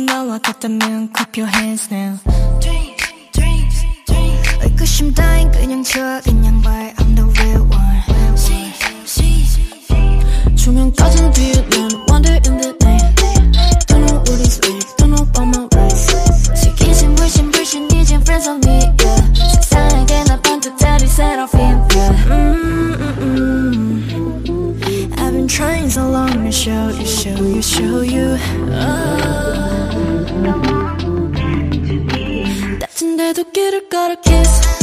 너와 같다면 clap your hands now. 의구심 따윈 그냥 줘 그냥 말 I'm the real one. 조명 꺼진 뒤에 난 wander in the night. Don't know what is real, don't know about my race. 시기심 불신 이젠 friends on me yeah. 세상에게 나 반짝다리 seraphim yeah. I've been trying so long to show you 같은데도 길을 걸어 kiss